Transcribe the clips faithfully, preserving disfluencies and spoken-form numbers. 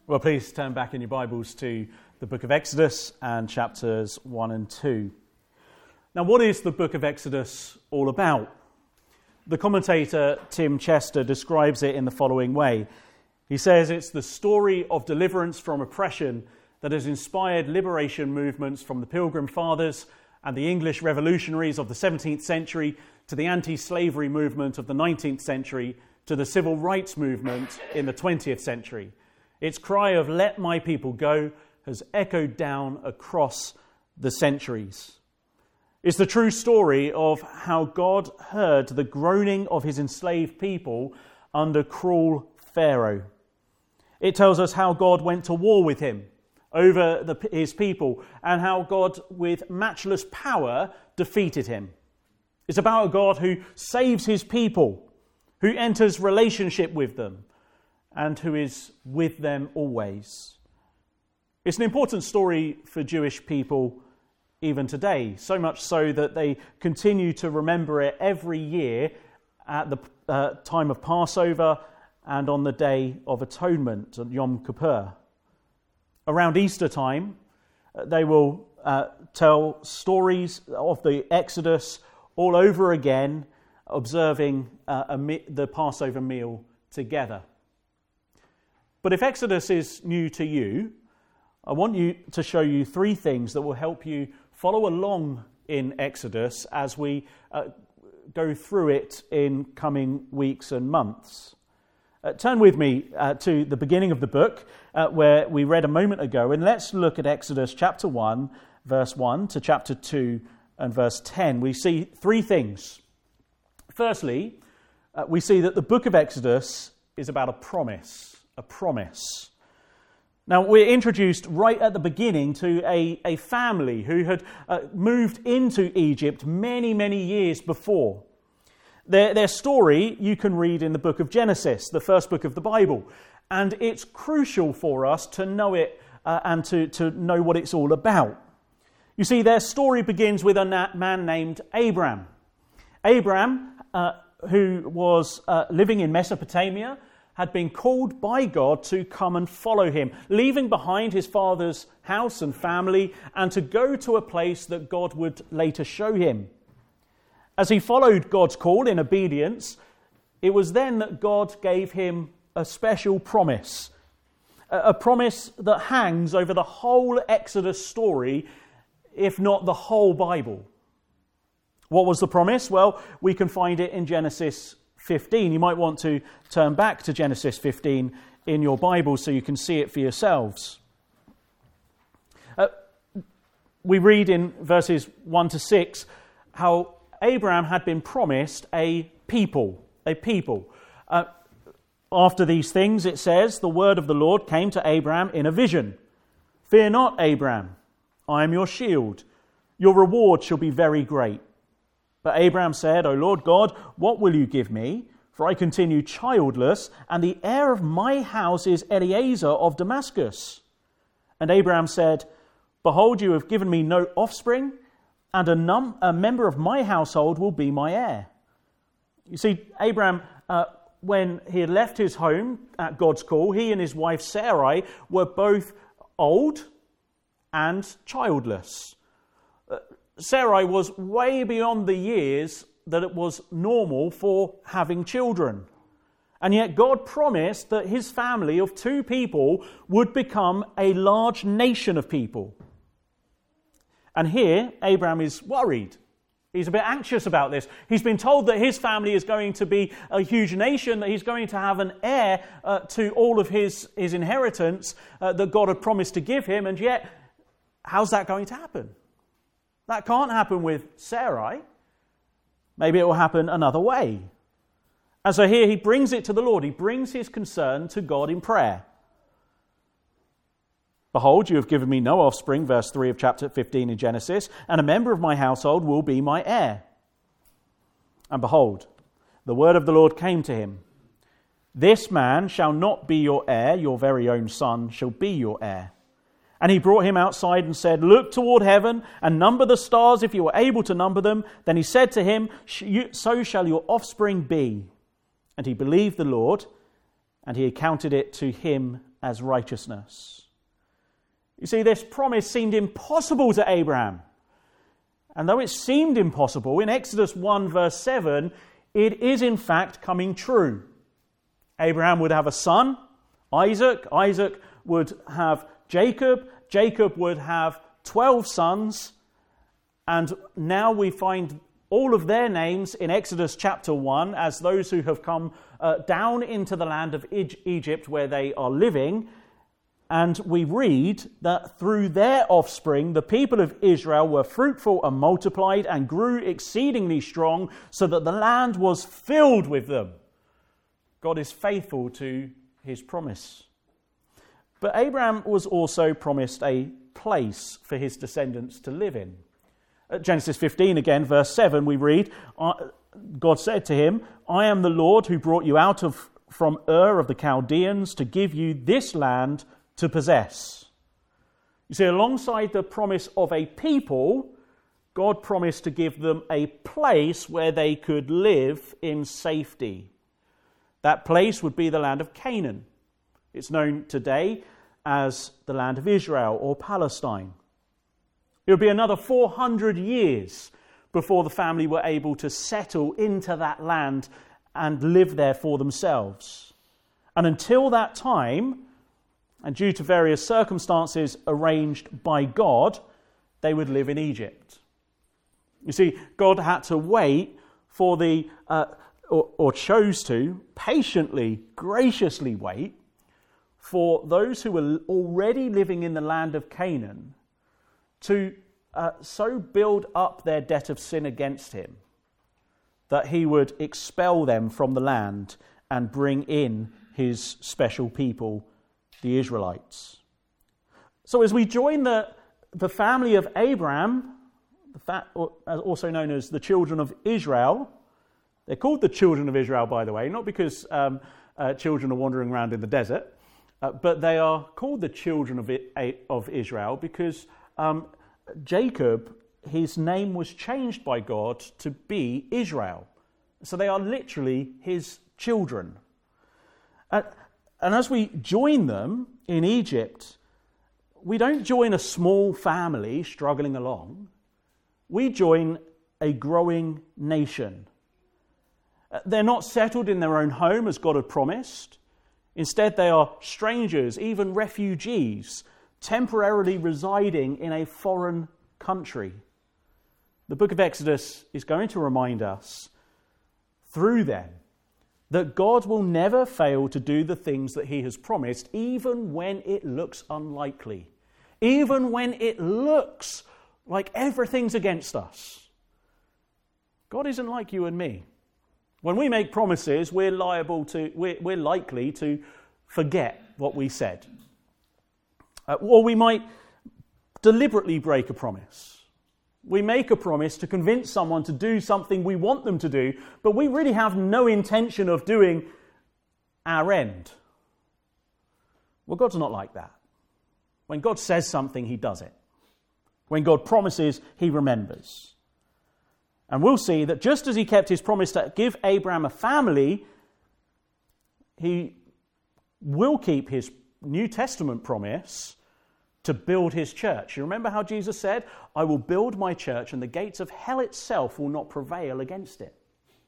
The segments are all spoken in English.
Well, please turn back in your Bibles to the book of Exodus and chapters one and two. Now, what is the book of Exodus all about? The commentator Tim Chester describes it in the following way. He says it's the story of deliverance from oppression that has inspired liberation movements from the Pilgrim Fathers and the English revolutionaries of the seventeenth century to the anti-slavery movement of the nineteenth century to the civil rights movement in the twentieth century. Its cry of "Let my people go" has echoed down across the centuries. It's the true story of how God heard the groaning of his enslaved people under cruel Pharaoh. It tells us how God went to war with him over the, his people and how God, with matchless power, defeated him. It's about a God who saves his people, who enters relationship with them, and who is with them always. It's an important story for Jewish people even today, so much so that they continue to remember it every year at the uh, time of Passover and on the Day of Atonement, Yom Kippur. Around Easter time, they will uh, tell stories of the Exodus all over again, observing uh, a me- the Passover meal together. But if Exodus is new to you, I want you to show you three things that will help you follow along in Exodus as we uh, go through it in coming weeks and months. Uh, turn with me uh, to the beginning of the book uh, where we read a moment ago, and let's look at Exodus chapter one, verse one to chapter two and verse ten. We see three things. Firstly, uh, we see that the book of Exodus is about a promise. A promise. Now, we're introduced right at the beginning to a, a family who had uh, moved into Egypt many, many years before. Their, their story you can read in the book of Genesis, the first book of the Bible, and it's crucial for us to know it uh, and to, to know what it's all about. You see, their story begins with a na- man named Abram. Abram, uh, who was uh, living in Mesopotamia, had been called by God to come and follow him, leaving behind his father's house and family and to go to a place that God would later show him. As he followed God's call in obedience, it was then that God gave him a special promise, a promise that hangs over the whole Exodus story, if not the whole Bible. What was the promise? Well, we can find it in Genesis fifteen. You might want to turn back to Genesis fifteen in your Bible so you can see it for yourselves. Uh, we read in verses one to six how Abraham had been promised a people, a people. Uh, after these things, it says, the word of the Lord came to Abraham in a vision. Fear not, Abraham, I am your shield. Your reward shall be very great. But Abraham said, O Lord God, what will you give me? For I continue childless, and the heir of my house is Eliezer of Damascus. And Abraham said, Behold, you have given me no offspring, and a, num- a member of my household will be my heir. You see, Abraham, uh, when he had left his home at God's call, he and his wife Sarai were both old and childless. Sarai was way beyond the years that it was normal for having children. And yet God promised that his family of two people would become a large nation of people. And here, Abraham is worried. He's a bit anxious about this. He's been told that his family is going to be a huge nation, that he's going to have an heir uh, to all of his, his inheritance uh, that God had promised to give him. And yet, how's that going to happen? That can't happen with Sarai. Maybe it will happen another way. And so here he brings it to the Lord. He brings his concern to God in prayer. Behold, you have given me no offspring, verse three of chapter fifteen in Genesis, and a member of my household will be my heir. And behold, the word of the Lord came to him. This man shall not be your heir, your very own son shall be your heir. And he brought him outside and said, Look toward heaven and number the stars if you are able to number them. Then he said to him, So shall your offspring be. And he believed the Lord, and he accounted it to him as righteousness. You see, this promise seemed impossible to Abraham. And though it seemed impossible, in Exodus one verse seven, it is in fact coming true. Abraham would have a son, Isaac. Isaac would have Jacob. Jacob would have twelve sons. And now we find all of their names in Exodus chapter one as those who have come uh, down into the land of Egypt where they are living. And we read that through their offspring, the people of Israel were fruitful and multiplied and grew exceedingly strong, so that the land was filled with them. God is faithful to his promise. But Abraham was also promised a place for his descendants to live in. At Genesis fifteen, again, verse seven, we read, God said to him, I am the Lord who brought you out of from Ur of the Chaldeans to give you this land to possess. You see, alongside the promise of a people, God promised to give them a place where they could live in safety. That place would be the land of Canaan. It's known today as the land of Israel or Palestine. It would be another four hundred years before the family were able to settle into that land and live there for themselves. And until that time, and due to various circumstances arranged by God, they would live in Egypt. You see, God had to wait for the, uh, or, or chose to, patiently, graciously wait for those who were already living in the land of Canaan to uh, so build up their debt of sin against him that he would expel them from the land and bring in his special people, the Israelites. So as we join the, the family of Abraham, the fa- also known as the children of Israel, they're called the children of Israel, by the way, not because um, uh, children are wandering around in the desert, uh, but they are called the children of, it, of Israel because um, Jacob, his name was changed by God to be Israel. So they are literally his children. Uh, And as we join them in Egypt, we don't join a small family struggling along. We join a growing nation. They're not settled in their own home as God had promised. Instead, they are strangers, even refugees, temporarily residing in a foreign country. The book of Exodus is going to remind us, through them, that God will never fail to do the things that he has promised, even when it looks unlikely, even when it looks like everything's against us. God isn't like you and me. When we make promises, we're liable to, we're, we're likely to forget what we said. Uh, or we might deliberately break a promise. We make a promise to convince someone to do something we want them to do, but we really have no intention of doing our end. Well, God's not like that. When God says something, he does it. When God promises, he remembers. And we'll see that just as he kept his promise to give Abraham a family, he will keep his New Testament promise to build his church. You remember how Jesus said, I will build my church and the gates of hell itself will not prevail against it.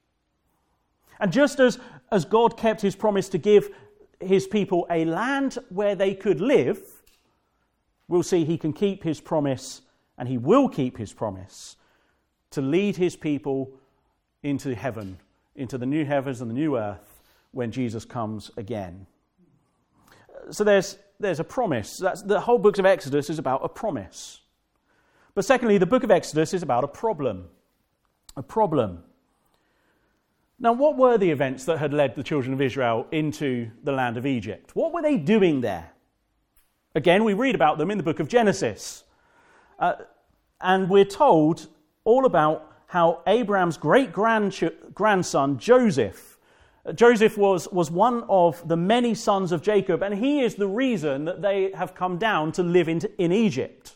And just as, as God kept his promise to give his people a land where they could live, we'll see he can keep his promise, and he will keep his promise, to lead his people into heaven, into the new heavens and the new earth when Jesus comes again. So there's There's a promise. That's, the whole book of Exodus is about a promise. But secondly, the book of Exodus is about a problem. A problem. Now, what were the events that had led the children of Israel into the land of Egypt? What were they doing there? Again, we read about them in the book of Genesis. Uh, and we're told all about how Abraham's great-grandson, Joseph, Joseph was, was one of the many sons of Jacob, and he is the reason that they have come down to live in, in Egypt.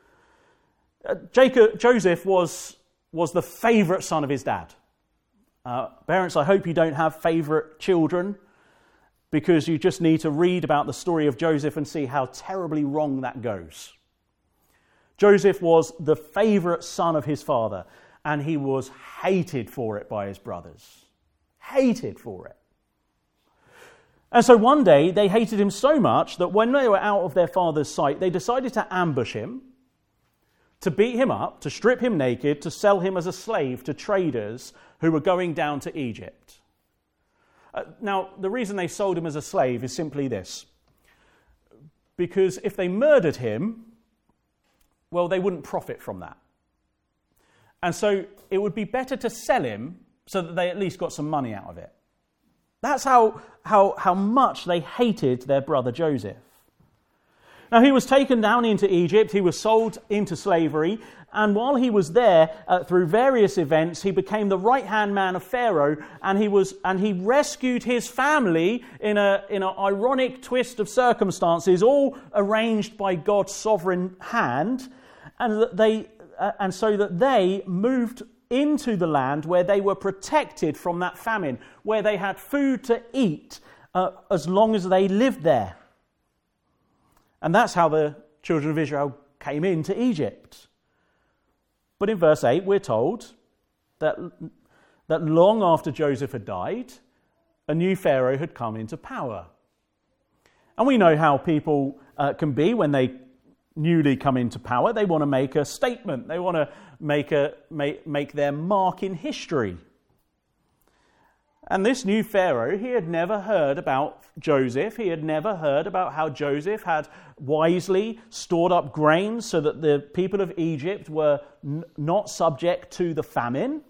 Uh, Jacob, Joseph was, was the favourite son of his dad. Uh, parents, I hope you don't have favourite children. because you just need to read about the story of Joseph and see how terribly wrong that goes. Joseph was the favourite son of his father, and he was hated for it by his brothers. Hated for it. And so one day they hated him so much that when they were out of their father's sight, they decided to ambush him, to beat him up, to strip him naked, to sell him as a slave to traders who were going down to Egypt. Uh, now, the reason they sold him as a slave is simply this. Because if they murdered him, well, they wouldn't profit from that. And so it would be better to sell him so that they at least got some money out of it. That's how, how, how much they hated their brother Joseph. Now, he was taken down into Egypt, he was sold into slavery, and while he was there, uh, through various events, he became the right-hand man of Pharaoh, and he was and he rescued his family in a in an ironic twist of circumstances, all arranged by God's sovereign hand, and that they uh, and so that they moved into the land where they were protected from that famine, where they had food to eat uh, as long as they lived there. And that's how the children of Israel came into Egypt. But in verse eight, we're told that, that long after Joseph had died, a new Pharaoh had come into power. And we know how people uh, can be when they newly come into power. They want to make a statement. They want to make a make, make their mark in history. And this new Pharaoh, he had never heard about Joseph. He had never heard about how Joseph had wisely stored up grain so that the people of Egypt were n- not subject to the famine.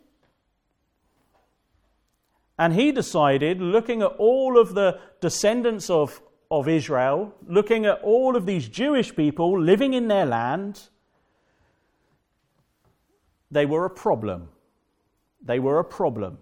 And he decided, looking at all of the descendants of, of Israel, looking at all of these Jewish people living in their land, they were a problem. They were a problem.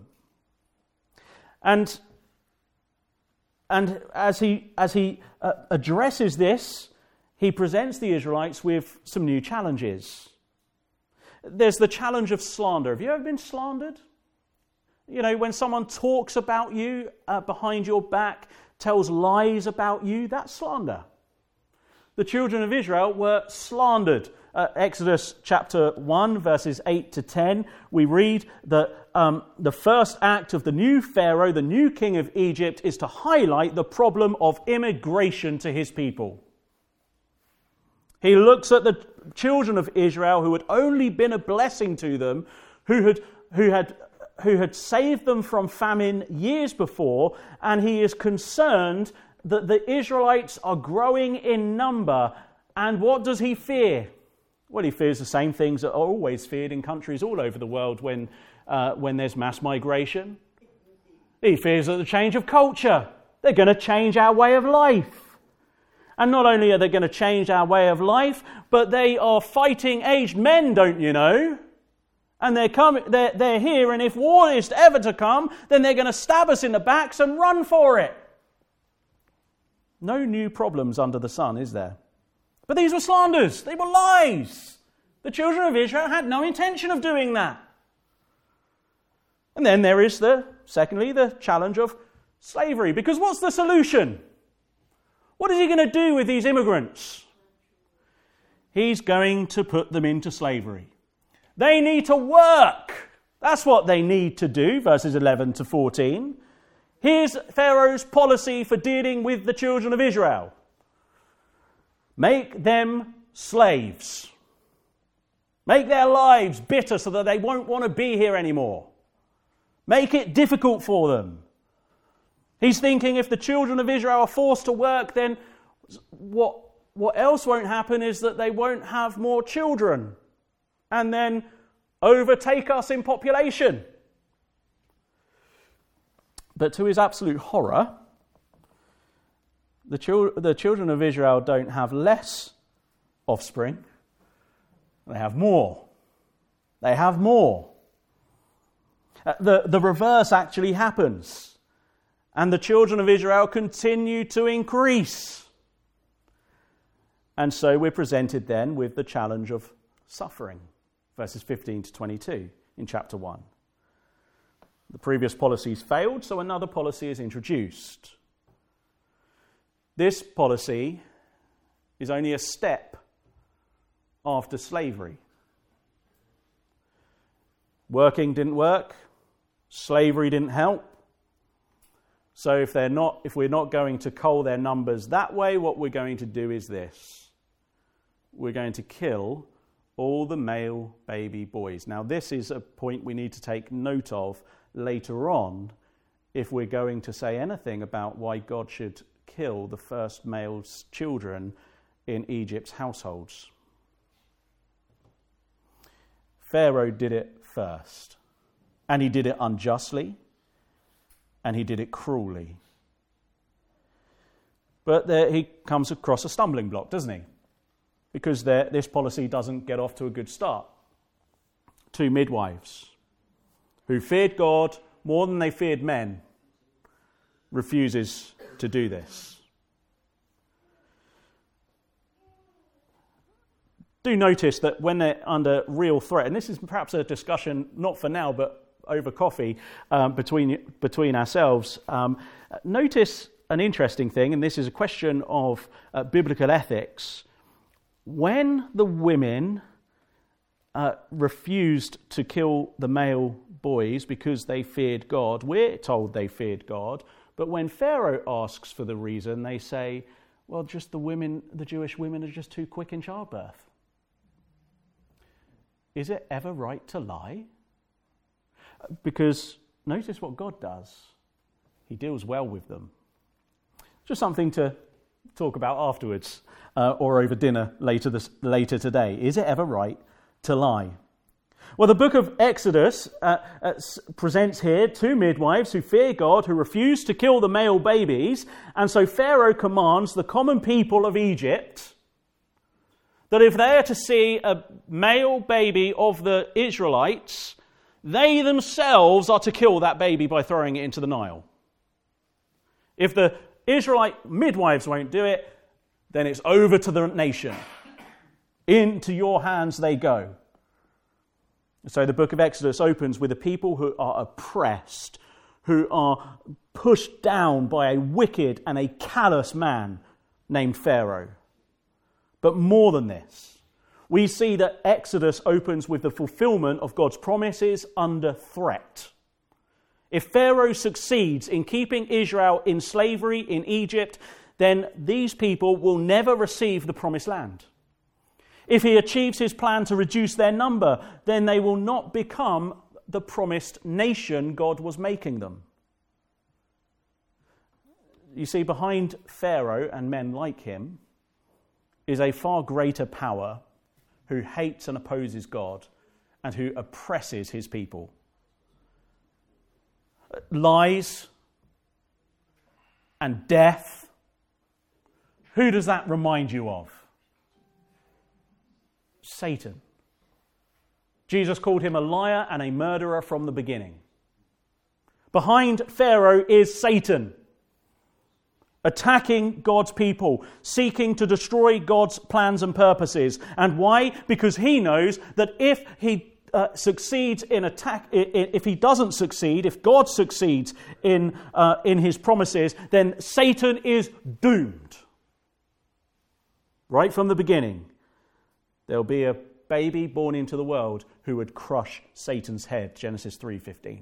And and as he as he uh, addresses this, he presents the Israelites with some new challenges. There's the challenge of slander. Have you ever been slandered? You know, when someone talks about you uh, behind your back, tells lies about you, that's slander. The children of Israel were slandered. Uh, Exodus chapter one, verses eight to ten, we read that um, the first act of the new Pharaoh, the new king of Egypt, is to highlight the problem of immigration to his people. He looks at the children of Israel who had only been a blessing to them, who had who had who had saved them from famine years before, and he is concerned that the Israelites are growing in number. And what does he fear? Well, he fears the same things that are always feared in countries all over the world when uh, when there's mass migration. He fears that the change of culture. They're going to change our way of life. And not only are they going to change our way of life, but they are fighting aged men, don't you know? And they're, coming, they're, they're here, and if war is ever to come, then they're going to stab us in the backs and run for it. No new problems under the sun, is there? But these were slanders. They were lies. The children of Israel had no intention of doing that. And then there is the, secondly, the challenge of slavery. Because what's the solution? What is he going to do with these immigrants? He's going to put them into slavery. They need to work. That's what they need to do, verses eleven to fourteen. Here's Pharaoh's policy for dealing with the children of Israel. Make them slaves. Make their lives bitter so that they won't want to be here anymore. Make it difficult for them. He's thinking if the children of Israel are forced to work, then what, what else won't happen is that they won't have more children and then overtake us in population. But to his absolute horror, the, chil- the children of Israel don't have less offspring. They have more. They have more. Uh, the, the reverse actually happens. And the children of Israel continue to increase. And so we're presented then with the challenge of suffering. Verses fifteen to twenty-two in chapter one. The previous policies failed, so another policy is introduced. This policy is only a step after slavery. Working didn't work. Slavery didn't help. So if they're not, if we're not going to cull their numbers that way, what we're going to do is this. We're going to kill all the male baby boys. Now, this is a point we need to take note of later on if we're going to say anything about why God should kill the first male children in Egypt's households. Pharaoh did it first, and he did it unjustly, and he did it cruelly. But there, he comes across a stumbling block, doesn't he? Because there, this policy doesn't get off to a good start. Two midwives who feared God more than they feared men refuses to do this. Do notice that when they're under real threat, and this is perhaps a discussion not for now but over coffee um, between between ourselves, um, notice an interesting thing, and this is a question of uh, biblical ethics. When the women uh, refused to kill the male boys because they feared God, we're told they feared God, but when Pharaoh asks for the reason, they say, well, just the women, the Jewish women are just too quick in childbirth. Is it ever right to lie? Because notice what God does. He deals well with them. Just something to talk about afterwards uh, or over dinner later this, later today. Is it ever right to lie? Well, the book of Exodus uh, uh, presents here two midwives who fear God, who refuse to kill the male babies, and so Pharaoh commands the common people of Egypt that if they are to see a male baby of the Israelites, they themselves are to kill that baby by throwing it into the Nile. If the Israelite midwives won't do it, then it's over to the nation. Into your hands they go. So the book of Exodus opens with a people who are oppressed, who are pushed down by a wicked and a callous man named Pharaoh. But more than this, we see that Exodus opens with the fulfillment of God's promises under threat. If Pharaoh succeeds in keeping Israel in slavery in Egypt, then these people will never receive the promised land. If he achieves his plan to reduce their number, then they will not become the promised nation God was making them. You see, behind Pharaoh and men like him is a far greater power who hates and opposes God and who oppresses his people. Lies and death. Who does that remind you of? Satan. Jesus called him a liar and a murderer from the beginning. Behind Pharaoh is Satan, attacking God's people, seeking to destroy God's plans and purposes. And why? Because he knows that if he uh, succeeds in attack, if he doesn't succeed, if God succeeds in uh, in his promises, then Satan is doomed. Right from the beginning, there'll be a baby born into the world who would crush Satan's head. Genesis three fifteen.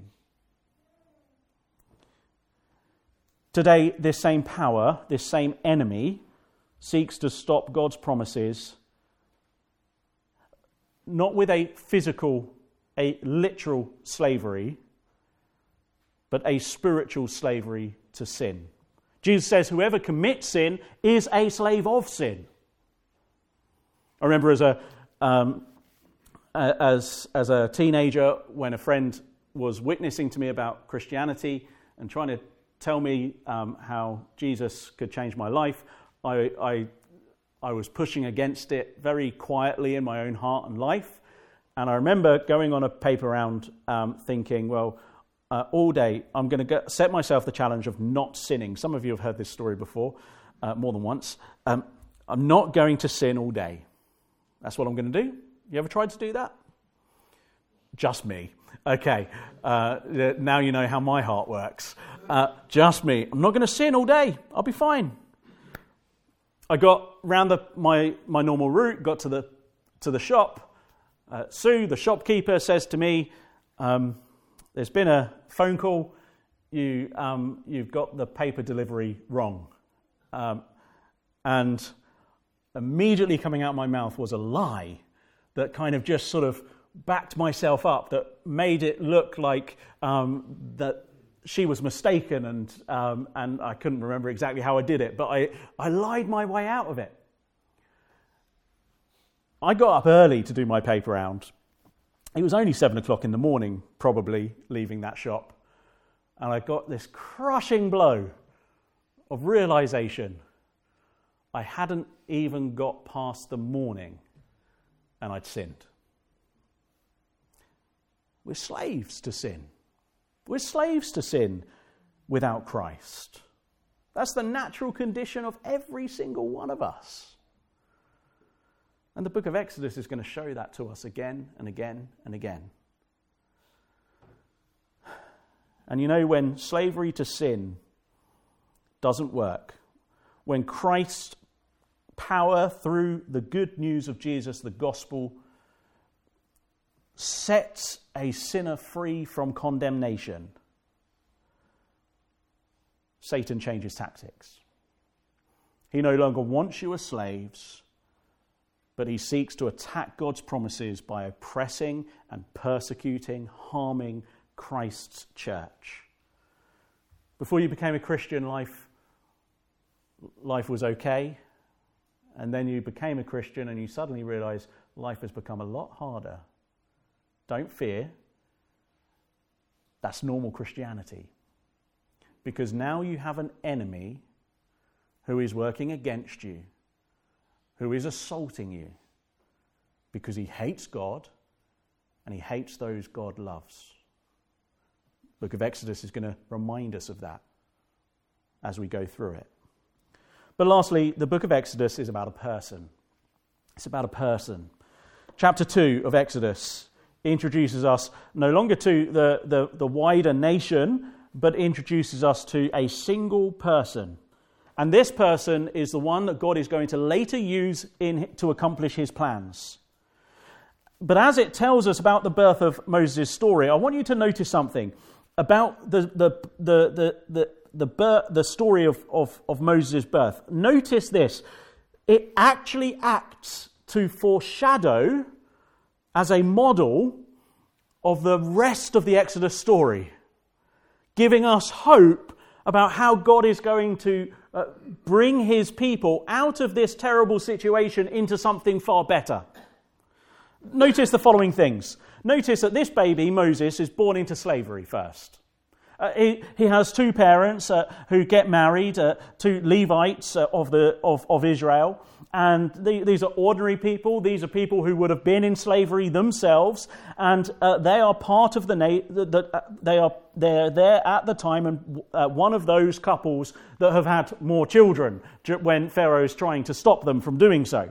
Today, this same power, this same enemy, seeks to stop God's promises, not with a physical, a literal slavery, but a spiritual slavery to sin. Jesus says, whoever commits sin is a slave of sin. I remember as a um, as as a teenager, when a friend was witnessing to me about Christianity and trying to tell me um, how Jesus could change my life, I, I I was pushing against it very quietly in my own heart and life. And I remember going on a paper round um, thinking, well, uh, all day I'm going to set myself the challenge of not sinning. Some of you have heard this story before, uh, more than once. Um, I'm not going to sin all day. That's what I'm going to do. You ever tried to do that? Just me. Okay, uh, now you know how my heart works. Uh, just me. I'm not going to sin all day. I'll be fine. I got round the, my, my normal route, got to the, to the shop. Uh, Sue, the shopkeeper, says to me, um, there's been a phone call. You, um, you've got the paper delivery wrong. Um, and immediately coming out of my mouth was a lie that kind of just sort of backed myself up, that made it look like um, that she was mistaken, and um, and I couldn't remember exactly how I did it, but I, I lied my way out of it. I got up early to do my paper round. It was only seven o'clock in the morning, probably, leaving that shop. And I got this crushing blow of realization. I hadn't even got past the morning and I'd sinned. We're slaves to sin. We're slaves to sin without Christ. That's the natural condition of every single one of us. And the book of Exodus is going to show that to us again and again and again. And you know, when slavery to sin doesn't work, when Christ's power through the good news of Jesus, the gospel, sets a sinner free from condemnation, Satan changes tactics. He no longer wants you as slaves, but he seeks to attack God's promises by oppressing and persecuting, harming Christ's church. Before you became a Christian, life, life was okay. And then you became a Christian and you suddenly realize life has become a lot harder. Don't fear. That's normal Christianity. Because now you have an enemy who is working against you, who is assaulting you, because he hates God and he hates those God loves. The book of Exodus is going to remind us of that as we go through it. But lastly, the book of Exodus is about a person. It's about a person. Chapter two of Exodus introduces us no longer to the, the, the wider nation, but introduces us to a single person. And this person is the one that God is going to later use in, to accomplish his plans. But as it tells us about the birth of Moses' story, I want you to notice something about the the the the the, the, birth, the story of, of, of Moses' birth. Notice this. It actually acts to foreshadow as a model of the rest of the Exodus story, giving us hope about how God is going to uh, bring his people out of this terrible situation into something far better. Notice the following things. Notice that this baby, Moses, is born into slavery first. Uh, he, he has two parents uh, who get married, uh, two Levites uh, of the of, of Israel. And the, these are ordinary people. These are people who would have been in slavery themselves, and uh, they are part of the na- that uh, they are they're there at the time, and uh, one of those couples that have had more children when Pharaoh is trying to stop them from doing so.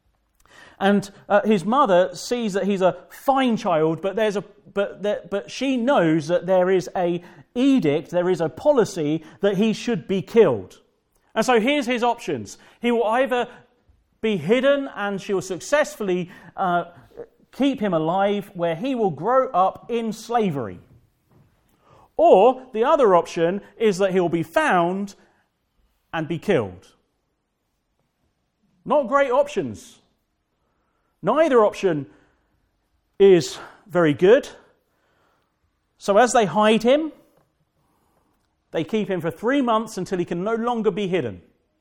And uh, his mother sees that he's a fine child, but there's a but there, but she knows that there is a edict, there is a policy that he should be killed. And so here's his options. He will either be hidden and she will successfully uh, keep him alive, where he will grow up in slavery. Or the other option is that he will be found and be killed. Not great options. Neither option is very good. So as they hide him, they keep him for three months until he can no longer be hidden.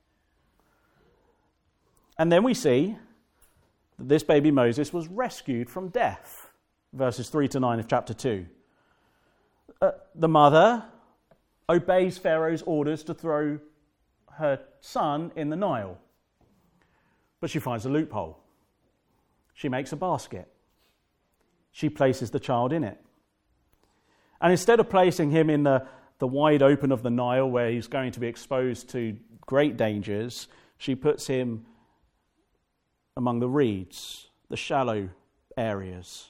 And then we see that this baby Moses was rescued from death. Verses three to nine of chapter two. Uh, the mother obeys Pharaoh's orders to throw her son in the Nile. But she finds a loophole. She makes a basket. She places the child in it. And instead of placing him in the, the wide open of the Nile, where he's going to be exposed to great dangers, she puts him among the reeds, the shallow areas.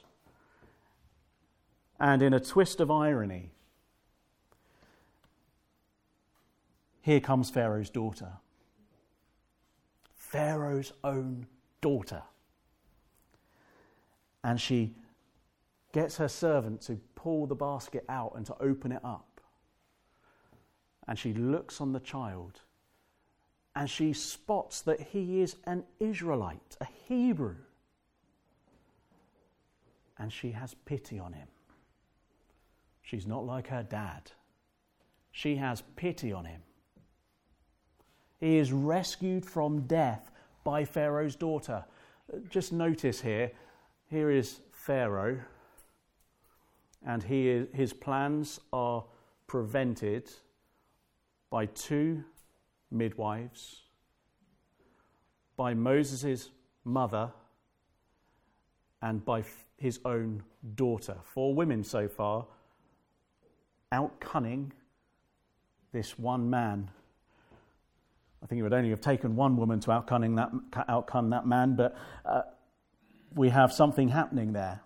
And in a twist of irony, here comes Pharaoh's daughter. Pharaoh's own daughter. And she gets her servant to pull the basket out and to open it up. And she looks on the child and she spots that he is an Israelite, a Hebrew. And she has pity on him. She's not like her dad. She has pity on him. He is rescued from death by Pharaoh's daughter. Just notice here, here is Pharaoh, and he is, his plans are prevented by two midwives, by Moses' mother, and by his own daughter. Four women so far, outcunning this one man. I think it would only have taken one woman to outcunning that, outcun that man, but uh, we have something happening there.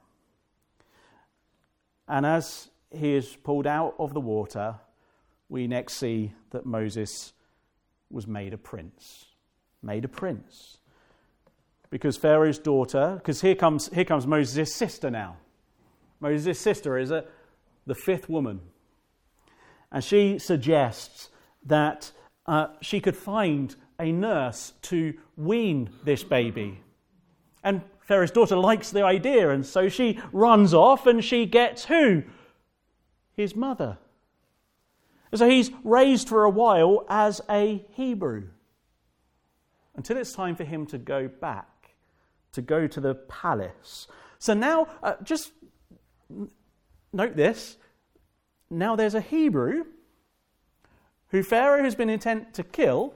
And as he is pulled out of the water, we next see that Moses was made a prince. Made a prince. Because Pharaoh's daughter, because here comes here comes Moses' sister now. Moses' sister is a, the fifth woman. And she suggests that uh, she could find a nurse to wean this baby. And Pharaoh's daughter likes the idea, and so she runs off and she gets who? His mother. And so he's raised for a while as a Hebrew, until it's time for him to go back, to go to the palace. So now, uh, just note this, now there's a Hebrew who Pharaoh has been intent to kill,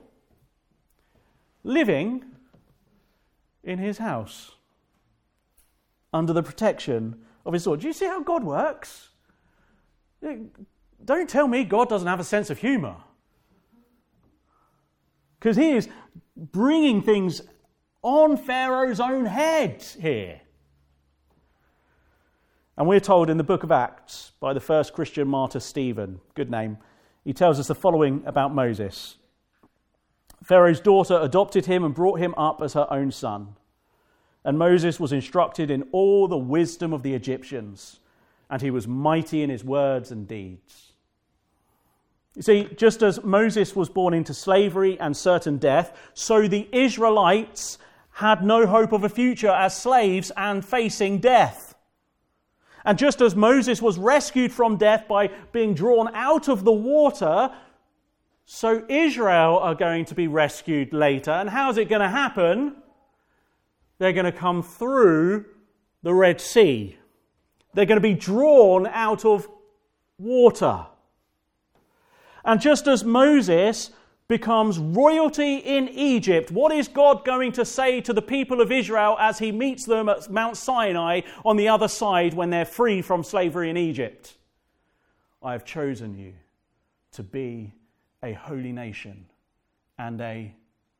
living in his house, under the protection of his sword. Do you see how God works? Don't tell me God doesn't have a sense of humour. Because he is bringing things on Pharaoh's own head here. And we're told in the book of Acts by the first Christian martyr, Stephen, good name, he tells us the following about Moses. Pharaoh's daughter adopted him and brought him up as her own son. And Moses was instructed in all the wisdom of the Egyptians, and he was mighty in his words and deeds. You see, just as Moses was born into slavery and certain death, so the Israelites had no hope of a future as slaves and facing death. And just as Moses was rescued from death by being drawn out of the water, so Israel are going to be rescued later. And how's it going to happen? They're going to come through the Red Sea. They're going to be drawn out of water. And just as Moses becomes royalty in Egypt, what is God going to say to the people of Israel as he meets them at Mount Sinai on the other side when they're free from slavery in Egypt? I have chosen you to be a holy nation and a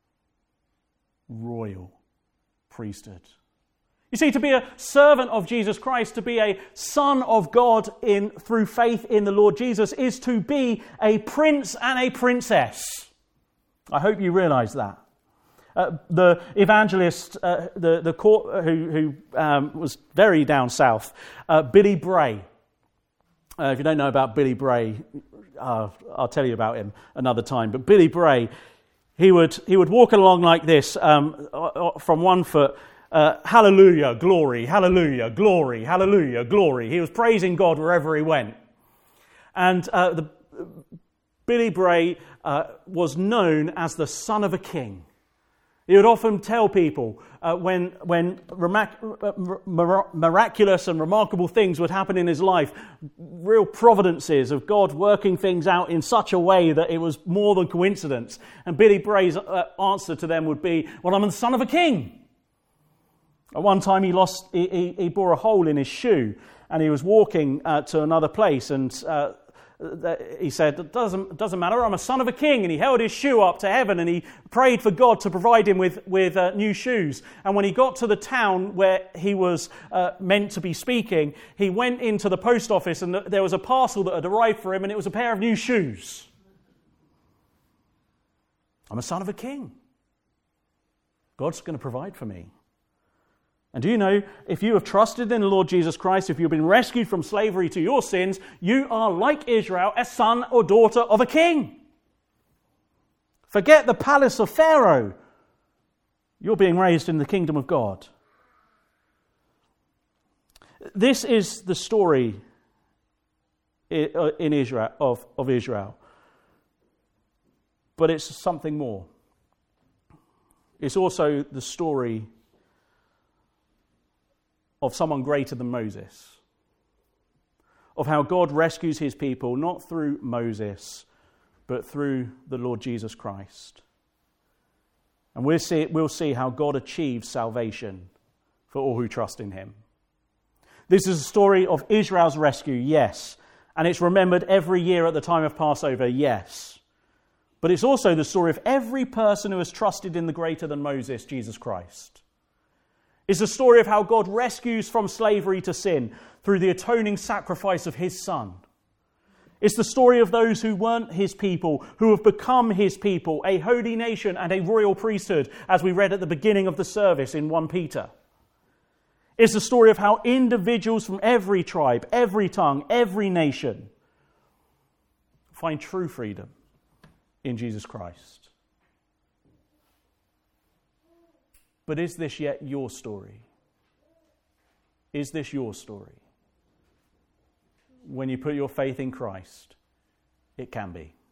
royal priesthood. You see, to be a servant of Jesus Christ, to be a son of God in through faith in the Lord Jesus, is to be a prince and a princess. I hope you realise that. Uh, the evangelist, uh, the the court, who who um, was very down south, uh, Billy Bray. Uh, if you don't know about Billy Bray, uh, I'll tell you about him another time. But Billy Bray, he would he would walk along like this, um, from one foot. Uh, hallelujah, glory, hallelujah, glory, hallelujah, glory. He was praising God wherever he went. And uh, the, Billy Bray uh, was known as the son of a king. He would often tell people uh, when, when miraculous and remarkable things would happen in his life, real providences of God working things out in such a way that it was more than coincidence. And Billy Bray's uh, answer to them would be, well, I'm the son of a king. At one time he lost, he, he, he bore a hole in his shoe, and he was walking uh, to another place, and uh, he said, it doesn't, doesn't matter, I'm a son of a king. And he held his shoe up to heaven and he prayed for God to provide him with, with uh, new shoes. And when he got to the town where he was uh, meant to be speaking, he went into the post office and there was a parcel that had arrived for him, and it was a pair of new shoes. I'm a son of a king. God's going to provide for me. And do you know, if you have trusted in the Lord Jesus Christ, if you've been rescued from slavery to your sins, you are like Israel, a son or daughter of a king. Forget the palace of Pharaoh. You're being raised in the kingdom of God. This is the story in Israel of, of Israel. But it's something more. It's also the story of someone greater than Moses. Of how God rescues his people, not through Moses, but through the Lord Jesus Christ. And we'll see, we'll see how God achieves salvation for all who trust in him. This is a story of Israel's rescue, yes. And it's remembered every year at the time of Passover, yes. But it's also the story of every person who has trusted in the greater than Moses, Jesus Christ. It's the story of how God rescues from slavery to sin through the atoning sacrifice of his Son. It's the story of those who weren't his people, who have become his people, a holy nation and a royal priesthood, as we read at the beginning of the service in First Peter. It's the story of how individuals from every tribe, every tongue, every nation find true freedom in Jesus Christ. But is this yet your story? Is this your story? When you put your faith in Christ, it can be.